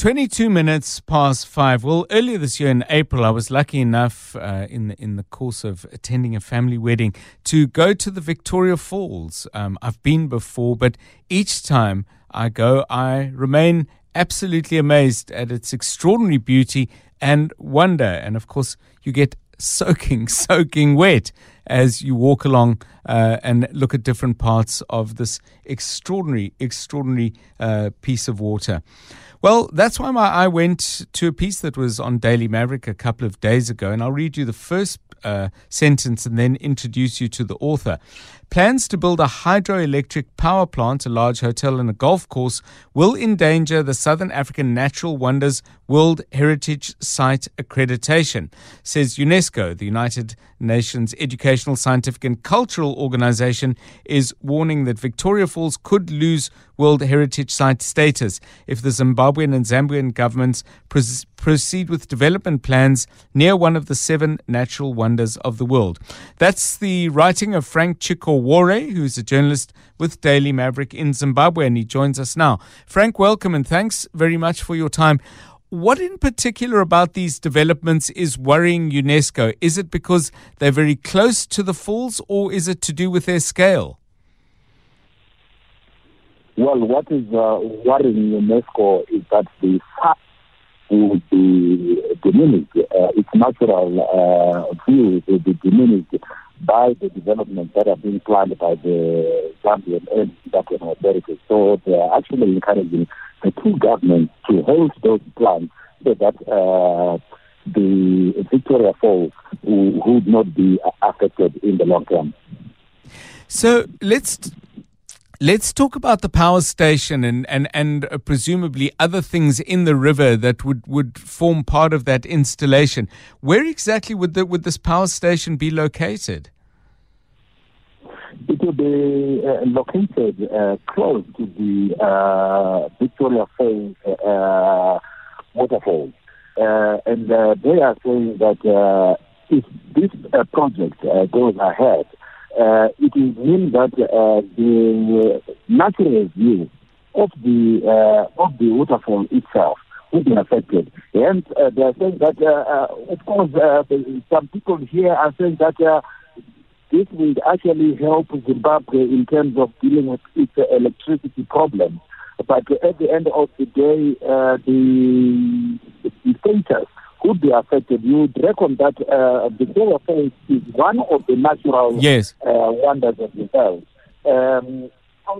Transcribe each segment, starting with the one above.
22 minutes past 5. Well, earlier this year in April, I was lucky enough in the course of attending a family wedding to go to the Victoria Falls. I've been before, but each time I go, I remain absolutely amazed at its extraordinary beauty and wonder. And of course, you get soaking wet as you walk along and look at different parts of this extraordinary piece of water. Well, that's why I went to a piece that was on Daily Maverick a couple of days ago, and I'll read you the first sentence and then introduce you to the author. Plans to build a hydroelectric power plant, a large hotel and a golf course will endanger the Southern African Natural Wonders World Heritage Site accreditation, says UNESCO. The United Nations Educational, Scientific and Cultural Organization is warning that Victoria Falls could lose World Heritage Site status if the Zimbabwean and Zambian governments proceed with development plans near one of the 7 natural wonders of the world. That's the writing of Frank Chikowore, who's a journalist with Daily Maverick in Zimbabwe, and he joins us now. Frank, welcome, and thanks very much for your time. What in particular about these developments is worrying UNESCO? Is it because they're very close to the falls, or is it to do with their scale? Well, what is worrying UNESCO is that the fact will be diminished. Its natural view will be diminished by the developments that are being planned by the Zambian and Zimbabwean authorities. So they are actually encouraging the two governments to hold those plans so that the Victoria Falls would not be affected in the long term. So Let's talk about the power station and presumably other things in the river that would form part of that installation. Where exactly would this power station be located? It will be located close to the Victoria Falls waterfall. And they are saying that if this project goes ahead, it will mean that the natural view of the waterfall itself will be affected. And they are saying that, of course, some people here are saying that this will actually help Zimbabwe in terms of dealing with its electricity problem. But at the end of the day, the status could be affected. You would reckon that Victoria Falls is one of the natural wonders of the world.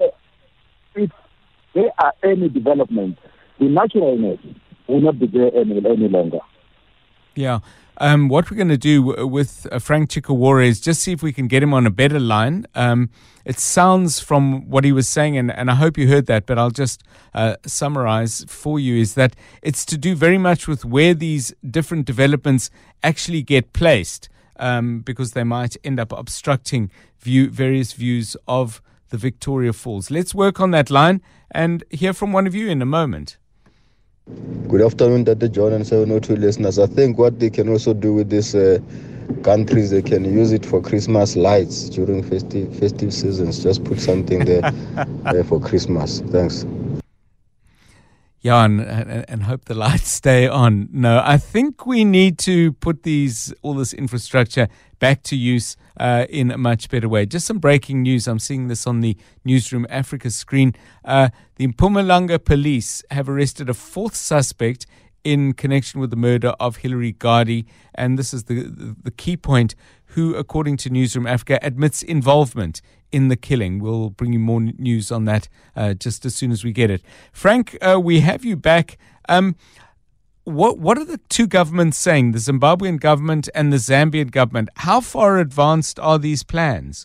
If there are any developments, the naturalness will not be there any longer. Yeah. What we're going to do with Frank Chikowore is just see if we can get him on a better line. It sounds from what he was saying, and I hope you heard that, but I'll just summarize for you, is that it's to do very much with where these different developments actually get placed, because they might end up obstructing various views of the Victoria Falls. Let's work on that line and hear from one of you in a moment. Good afternoon, Dr. John and 702 listeners. I think what they can also do with these countries, they can use it for Christmas lights during festive seasons. Just put something there for Christmas. Thanks. Yeah, and hope the lights stay on. No, I think we need to put all this infrastructure back to use in a much better way. Just some breaking news. I'm seeing this on the Newsroom Africa screen. The Mpumalanga police have arrested a 4th suspect in connection with the murder of Hilary Gardee. And this is the key point, who, according to Newsroom Africa, admits involvement in the killing. We'll bring you more news on that just as soon as we get it. Frank, we have you back. What are the two governments saying, the Zimbabwean government and the Zambian government? How far advanced are these plans?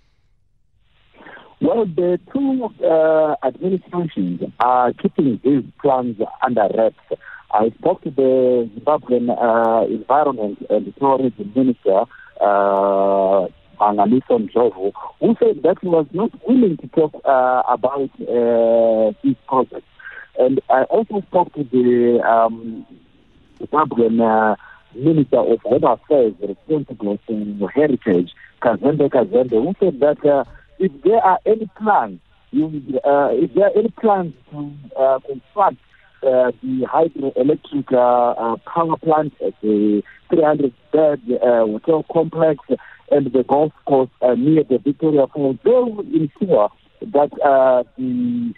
Well, the two administrations are keeping these plans under wraps. I spoke to the Zimbabwean Environment and Tourism Minister, Mangaliso Ndlovu, who said that he was not willing to talk about this project. And I also spoke to the Zimbabwean Minister of Home Affairs responsible for heritage, Kazembe, who said that if there are any plans, to construct the hydroelectric power plant, the 300-bed hotel complex, and the golf course near the Victoria Falls, they will ensure that the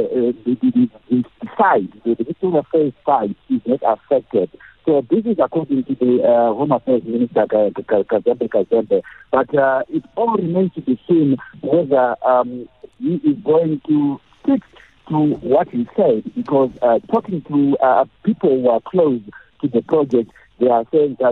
site, the Victoria Falls site, is not affected. So this is according to the Home Affairs Minister, Kazembe. But it all remains to be seen whether he is going to stick to what he said, because talking to people who are close to the project, they are saying that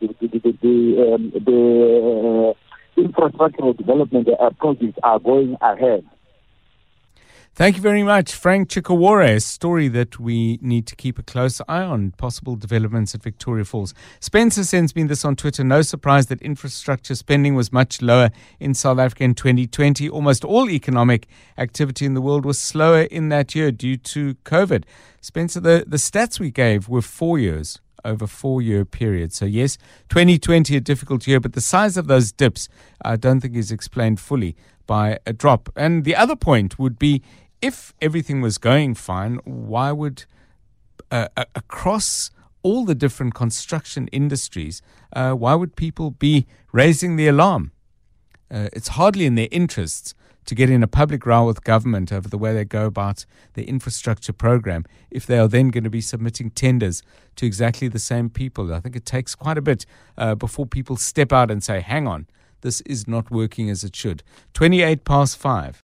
the infrastructural development projects are going ahead. Thank you very much, Frank Chikawore. A story that we need to keep a close eye on, possible developments at Victoria Falls. Spencer sends me this on Twitter. No surprise that infrastructure spending was much lower in South Africa in 2020. Almost all economic activity in the world was slower in that year due to COVID. Spencer, the stats we gave were 4 years, over 4-year period. So yes, 2020 a difficult year, but the size of those dips I don't think is explained fully by a drop. And the other point would be, if everything was going fine, why would, across all the different construction industries, why would people be raising the alarm? It's hardly in their interests to get in a public row with government over the way they go about the infrastructure program if they are then going to be submitting tenders to exactly the same people. I think it takes quite a bit before people step out and say, hang on, this is not working as it should. 5:28.